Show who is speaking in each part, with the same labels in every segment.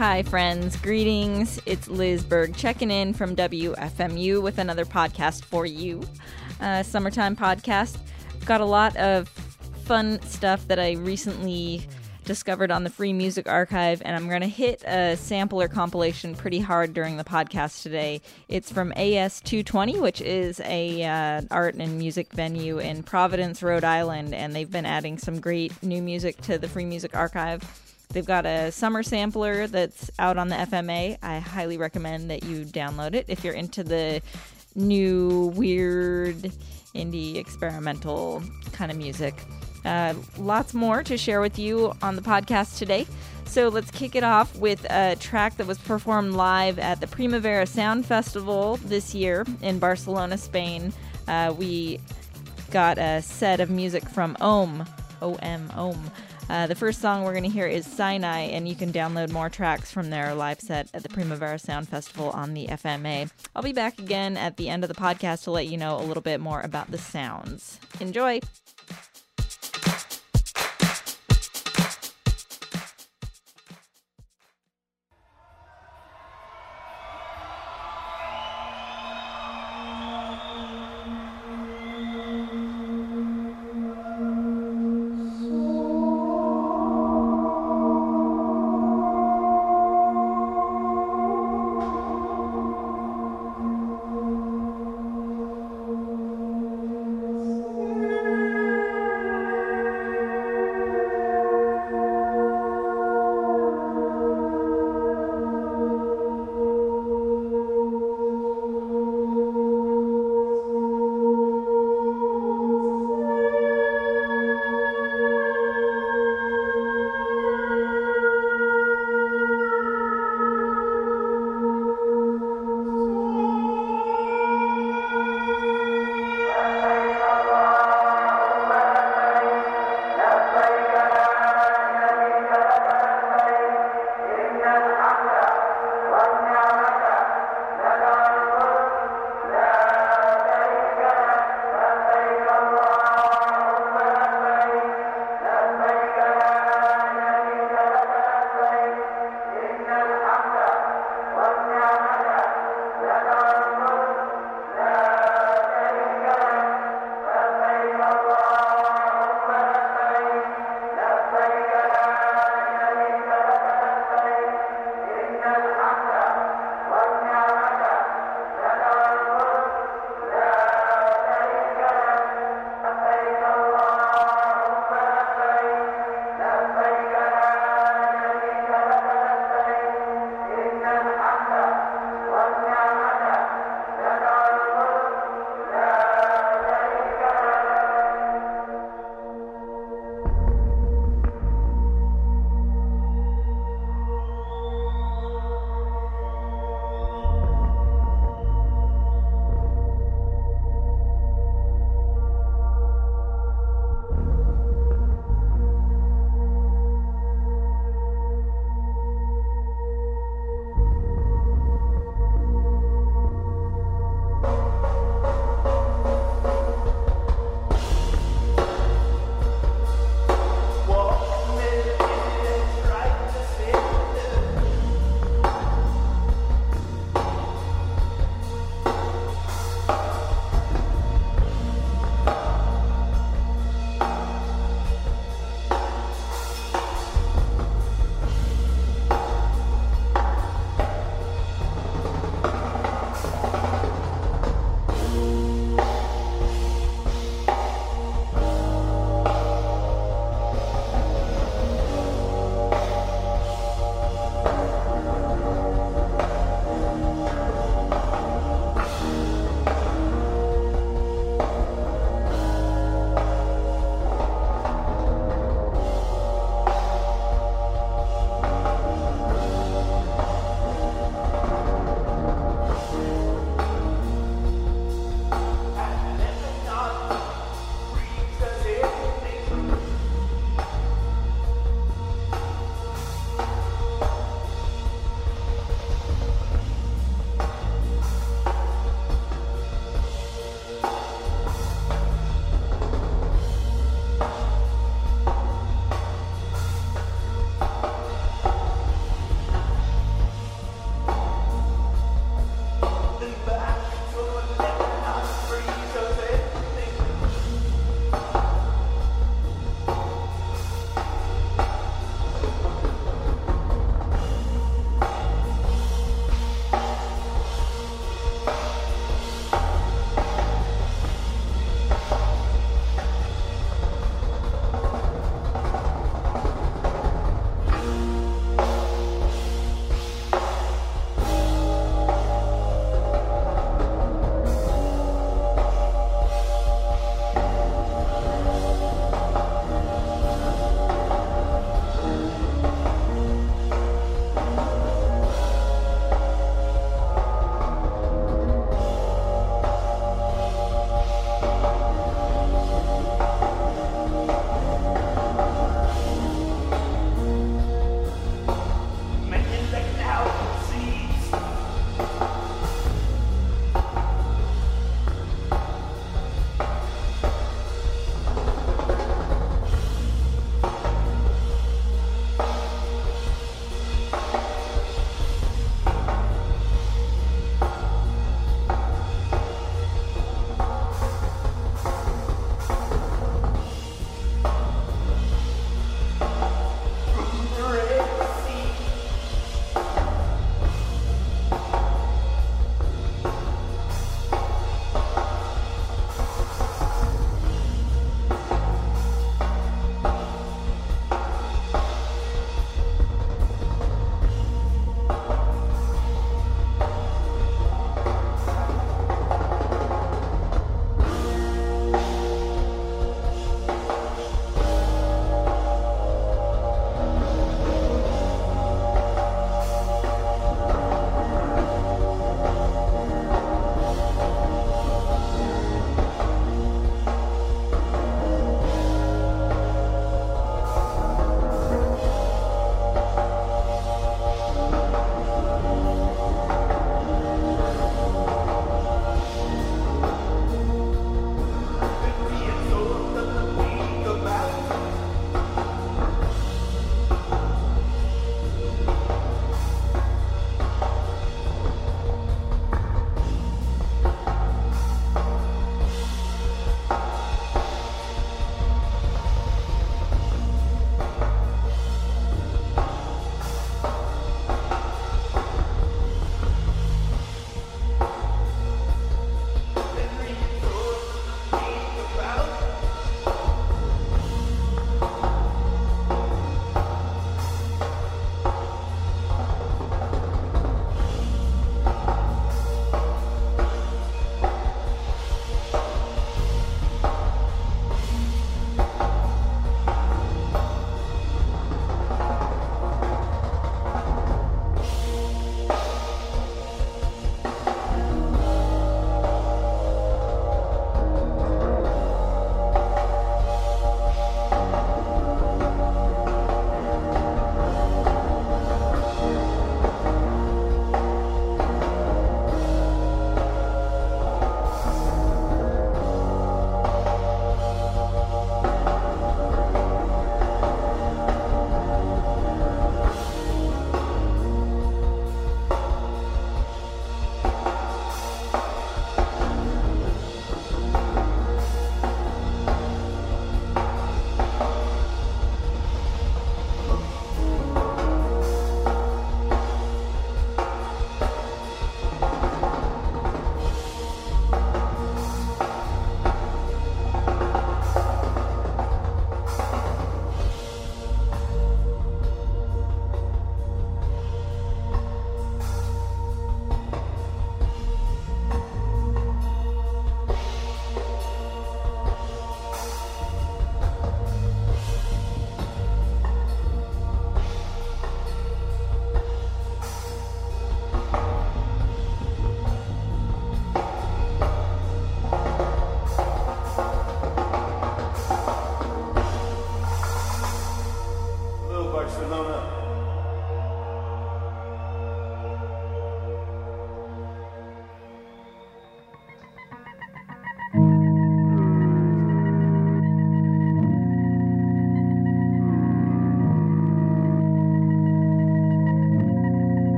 Speaker 1: Hi, friends. Greetings. It's Liz Berg checking in from WFMU with another podcast for you. Summertime podcast. Got a lot of fun stuff that I recently discovered on the Free Music Archive, and I'm going to hit a sampler compilation pretty hard during the podcast today. It's from AS220, which is a art and music venue in Providence, Rhode Island, and they've been adding some great new music to the Free Music Archive. They've got a summer sampler that's out on the FMA. I highly recommend that you download it if you're into the new, weird, indie, experimental kind of music. Lots more to share with you on the podcast today. So let's kick it off with a track that was performed live at the Primavera Sound Festival this year in Barcelona, Spain. We got a set of music from Ohm. O-M. The first song we're going to hear is Sinai, and you can download more tracks from their live set at the Primavera Sound Festival on the FMA. I'll be back again at the end of the podcast to let you know a little bit more about the sounds. Enjoy!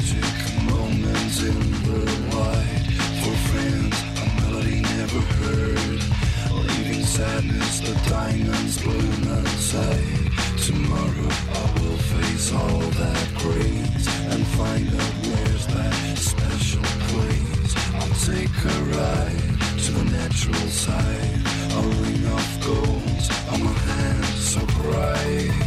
Speaker 2: magic moment in the light. For friends, a melody never heard. Leaving sadness, the diamonds bloom outside. Tomorrow I will face all that grace and find out where's that special place. I'll take a ride to the natural side. A ring of gold on my hand so bright.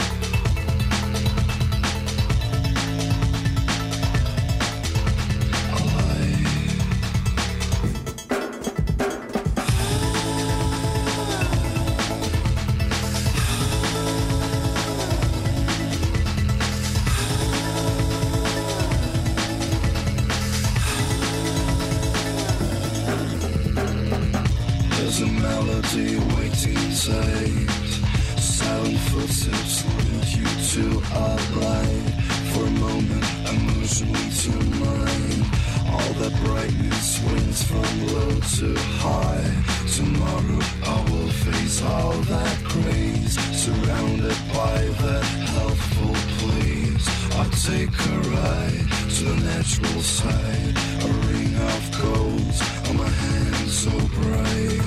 Speaker 2: There's a melody waiting inside. Silent footsteps lead you to a light. For a moment, emotionally to mine. All that brightness swings from low to high. Tomorrow I will face all that grace. Surrounded by that healthful place. I'll take a ride to the natural side. A ring of gold on my hand so bright.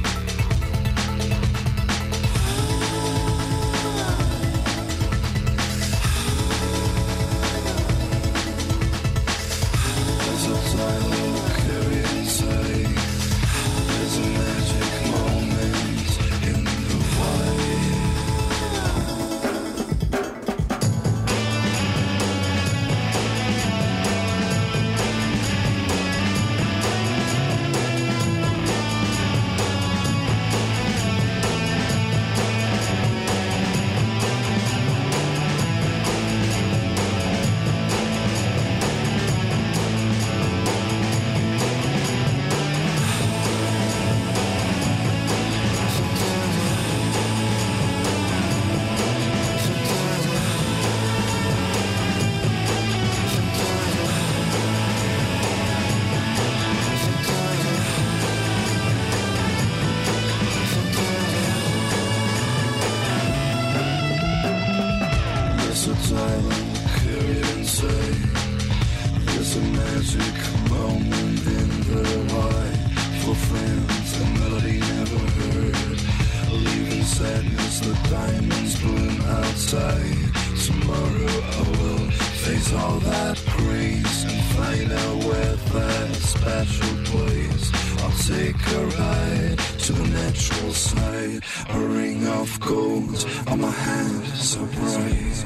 Speaker 2: There's a magic moment in the light. For friends, a melody never heard. Leaving sadness, the diamonds bloom outside. Tomorrow I will face all that grace and find out where that special place. I'll take a ride to the natural side. A ring of gold on my hand so bright.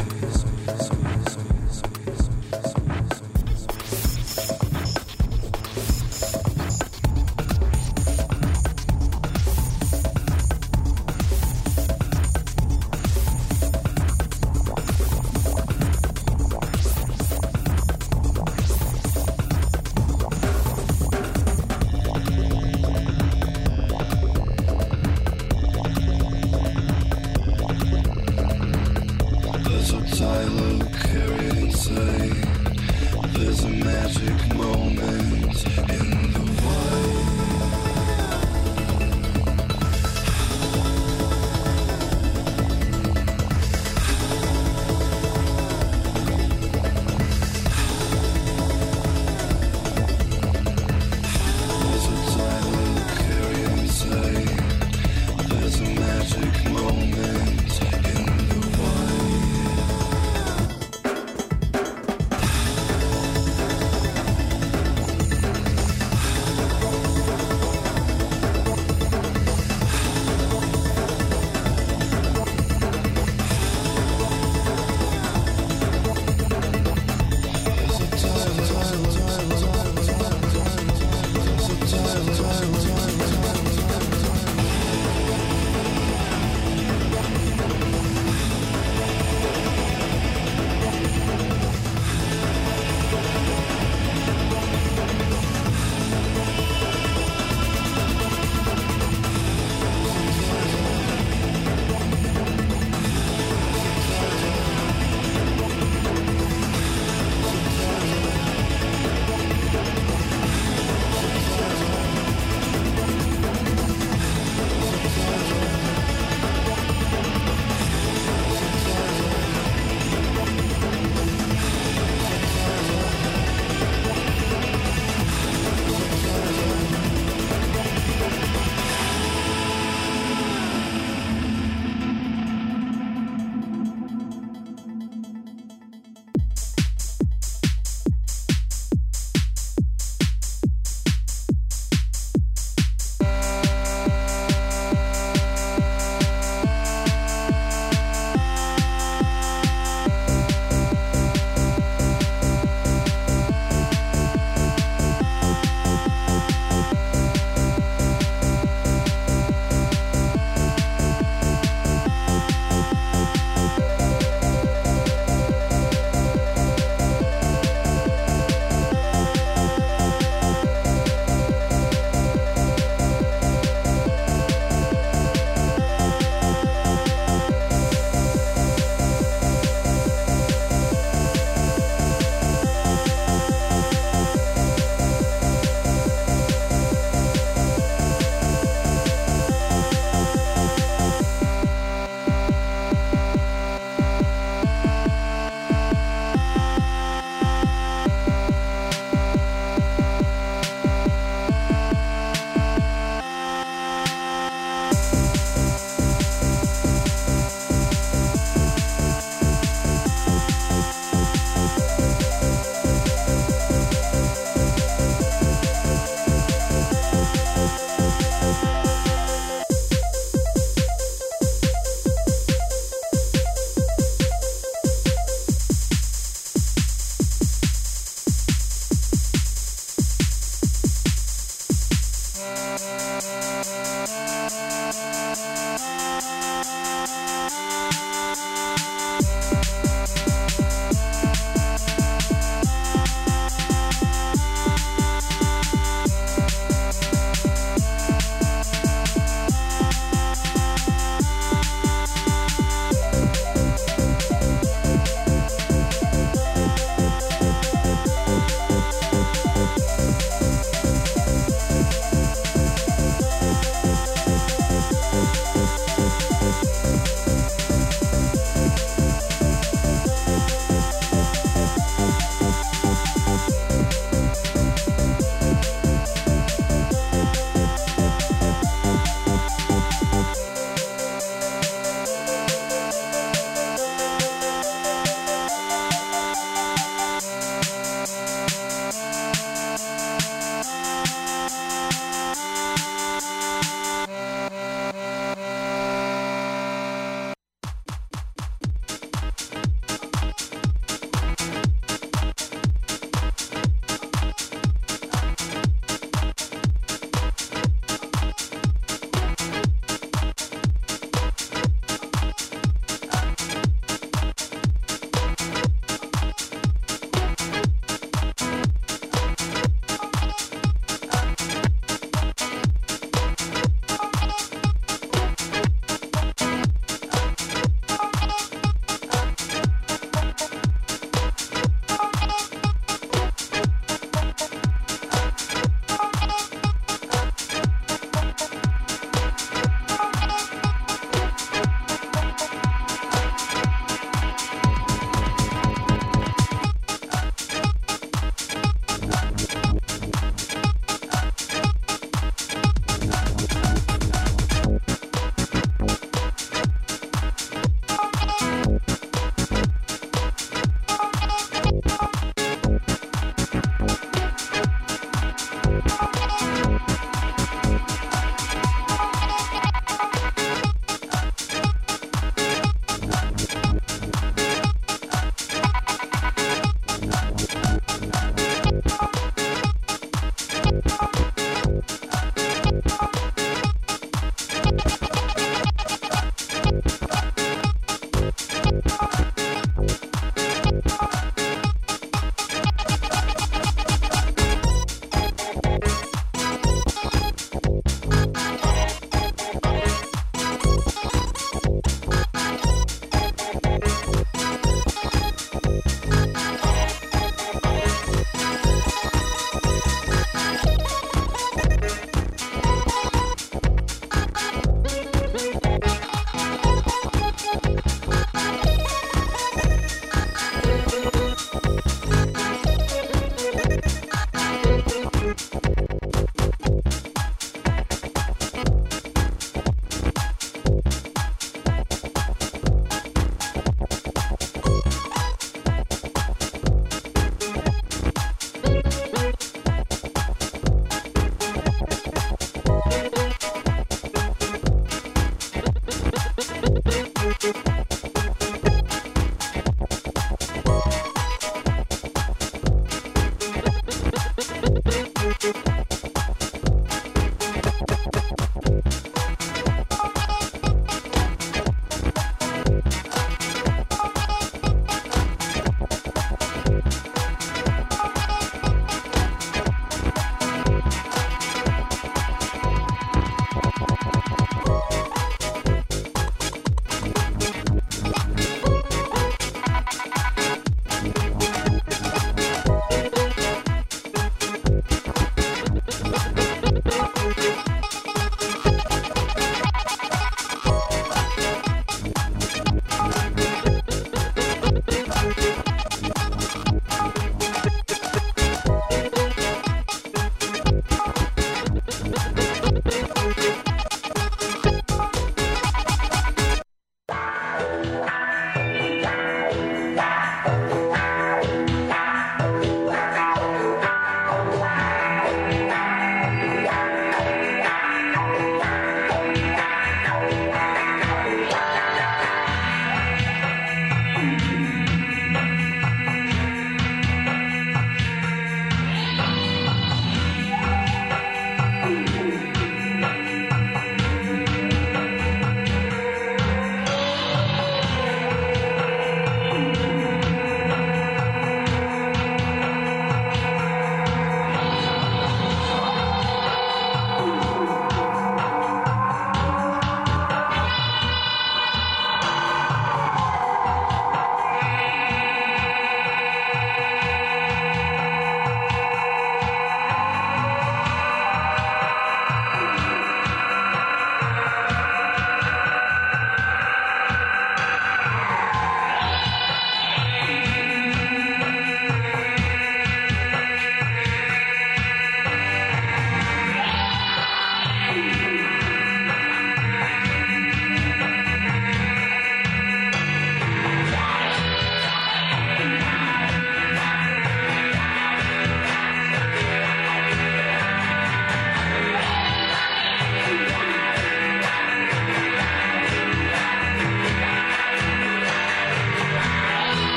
Speaker 2: There's a magic moment in the wild. There's a title carry inside. There's a magic moment in the wild.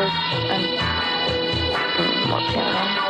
Speaker 3: Stratas, and what's the other one?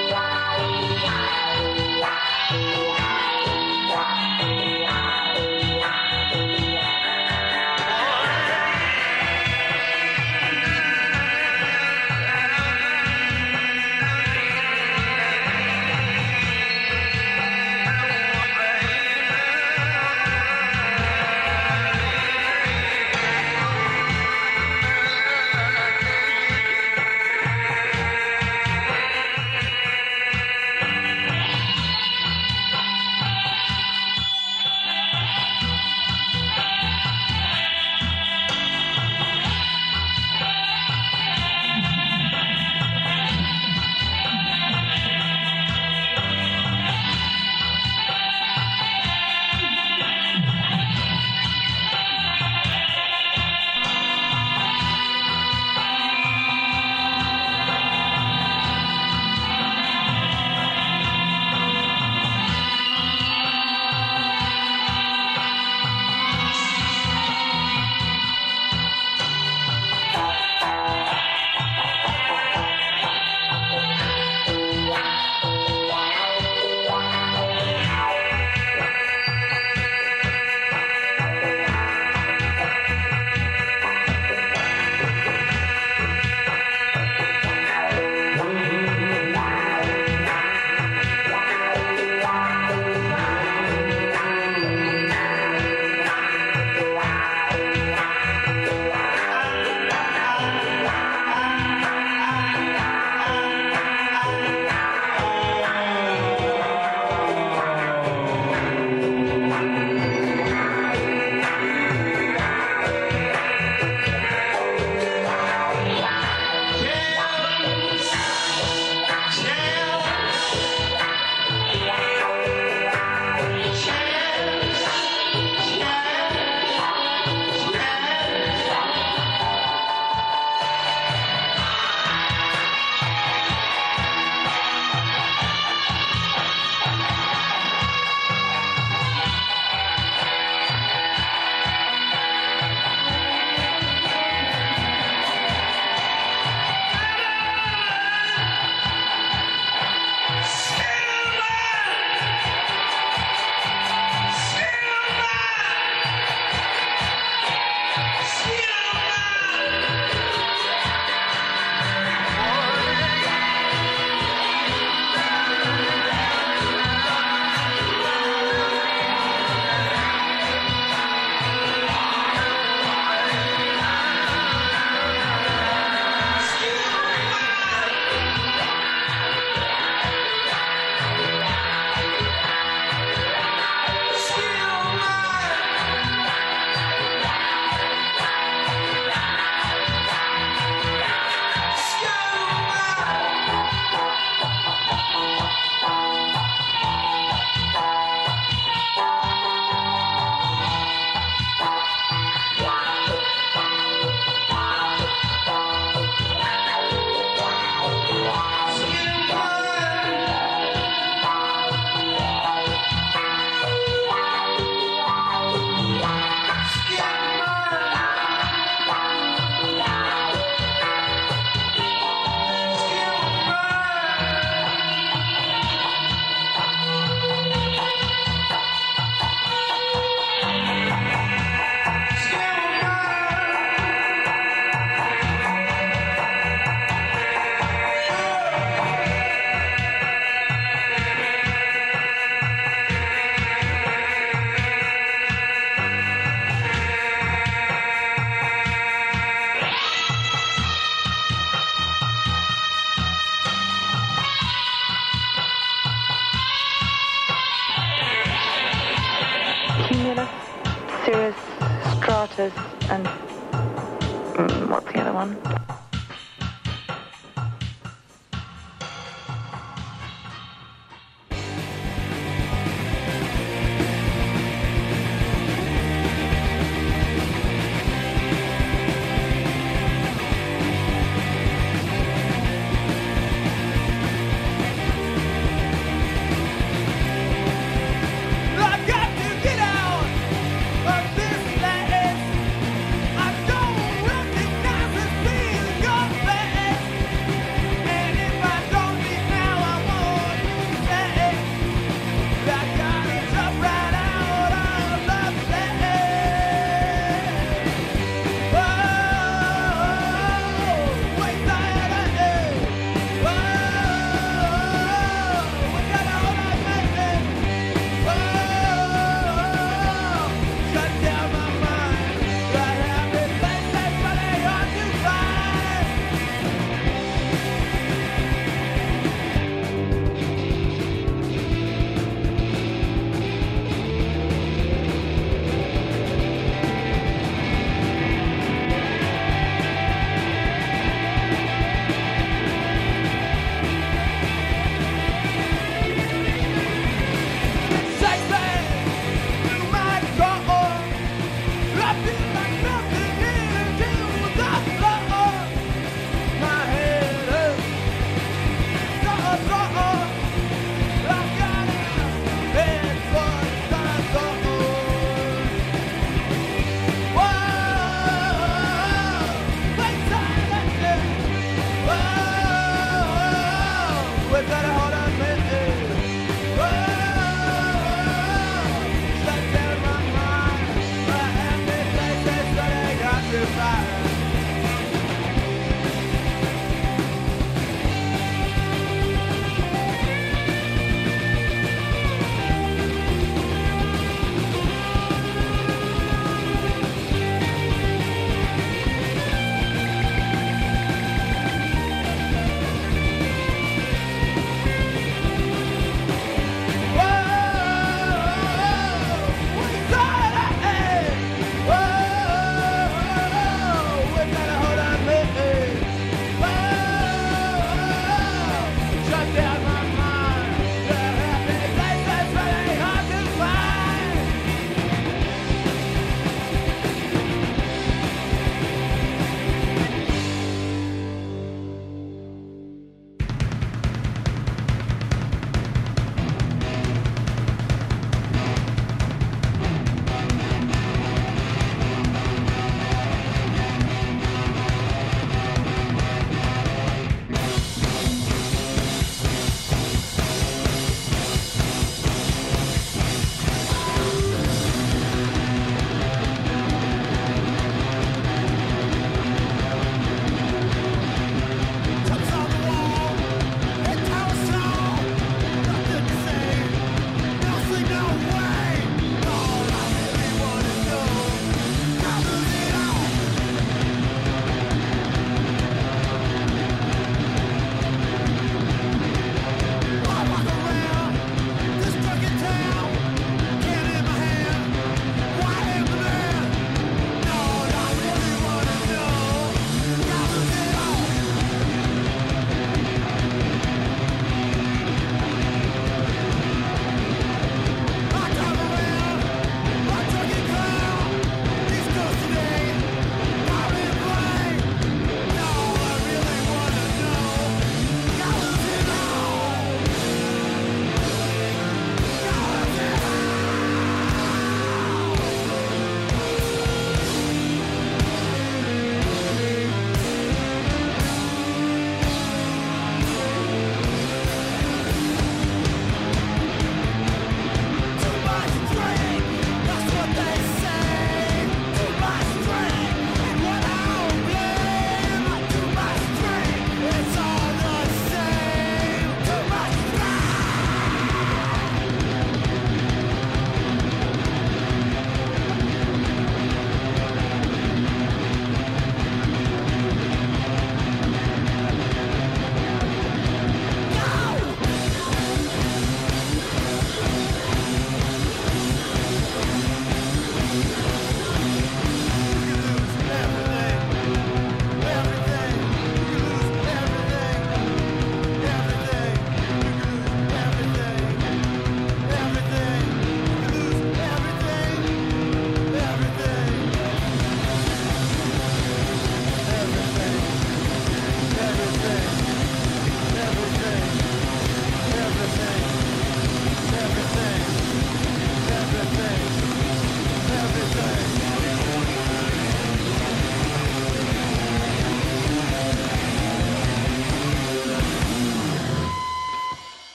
Speaker 3: Stratas, and what's the other one?
Speaker 4: This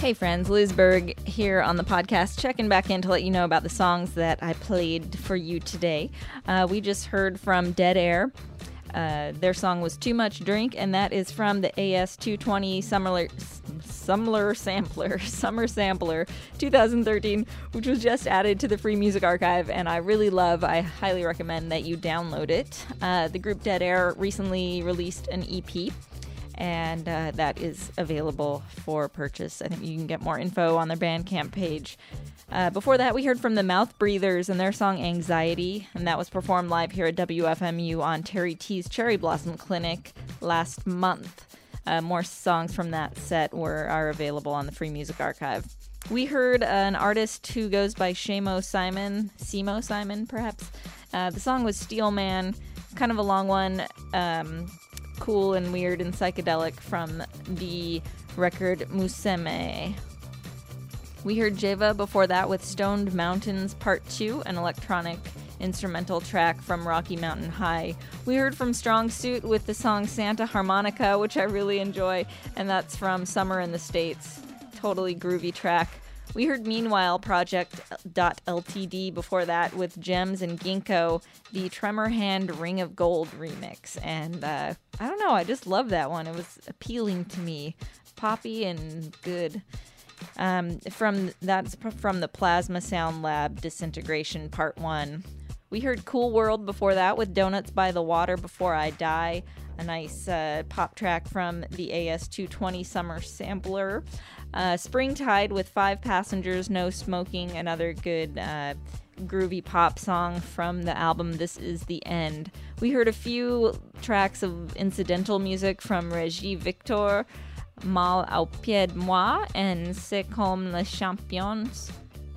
Speaker 1: Hey friends, Liz Berg here on the podcast, checking back in to let you know about the songs that I played for you today. We just heard from Dead Air. Their song was Too Much Drink, and that is from the AS220 Summer Sampler 2013, which was just added to the Free Music Archive, and I highly recommend that you download it. The group Dead Air recently released an EP, and that is available for purchase. I think you can get more info on their Bandcamp page. Before that, we heard from the Mouth Breathers and their song Anxiety, and that was performed live here at WFMU on Terry T's Cherry Blossom Clinic last month. More songs from that set are available on the Free Music Archive. We heard an artist who goes by Simo Simon, perhaps. The song was Steel Man, kind of a long one. Cool and weird and psychedelic from the record Museme. We heard Jeva before that with Stoned Mountains Part 2, an electronic instrumental track from Rocky Mountain High. We heard from Strong Suit with the song Santa Harmonica, which I really enjoy, and that's from Summer in the States. Totally groovy track. We heard Meanwhile Project.ltd before that with Gems and Ginkgo, the Tremor Hand Ring of Gold remix. And I don't know, I just love that one. It was appealing to me. Poppy and good. From the Plasma Sound Lab Disintegration Part 1. We heard Cool World before that with Donuts by the Water Before I Die, a nice pop track from the AS220 Summer Sampler. Springtide with 5 Passengers, No Smoking, another good groovy pop song from the album This Is the End. We heard a few tracks of incidental music from Régie Victor, Mal au pied de moi, and C'est comme les champignons.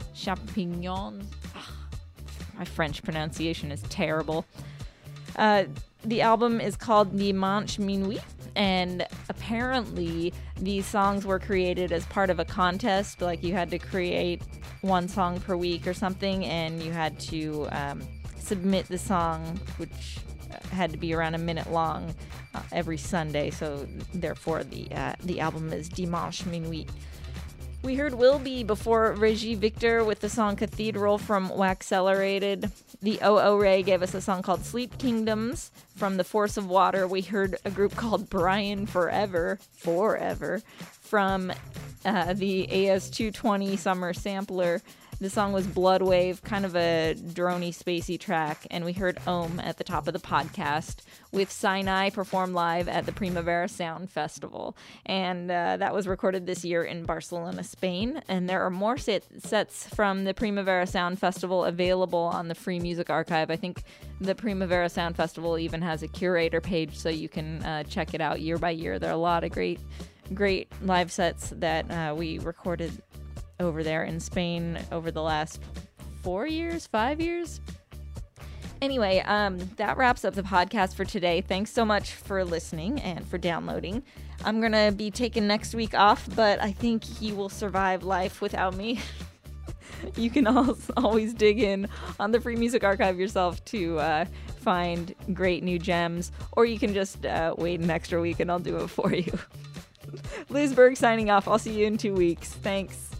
Speaker 1: My French pronunciation is terrible. The album is called Dimanche Minuit, and apparently these songs were created as part of a contest. Like, you had to create one song per week or something, and you had to submit the song, which had to be around a minute long every Sunday. So therefore the album is Dimanche Minuit. We heard Will Be before Régie Victor with the song Cathedral from Waxcelerated. The O.O. Ray gave us a song called Sleep Kingdoms from The Force of Water. We heard a group called Brian Forever, from the AS220 Summer Sampler. The song was Blood Wave, kind of a droney, spacey track. And we heard Ohm at the top of the podcast with Sinai performed live at the Primavera Sound Festival. And that was recorded this year in Barcelona, Spain. And there are more sets from the Primavera Sound Festival available on the Free Music Archive. I think the Primavera Sound Festival even has a curator page, so you can check it out year by year. There are a lot of great live sets that we recorded over there in Spain over the last 5 years. Anyway, that wraps up the podcast for today. Thanks so much for listening and for downloading. I'm going to be taking next week off, but I think you will survive life without me. You can always dig in on the Free Music Archive yourself to find great new gems, or you can just wait an extra week and I'll do it for you. Liz Berg signing off. I'll see you in 2 weeks. Thanks.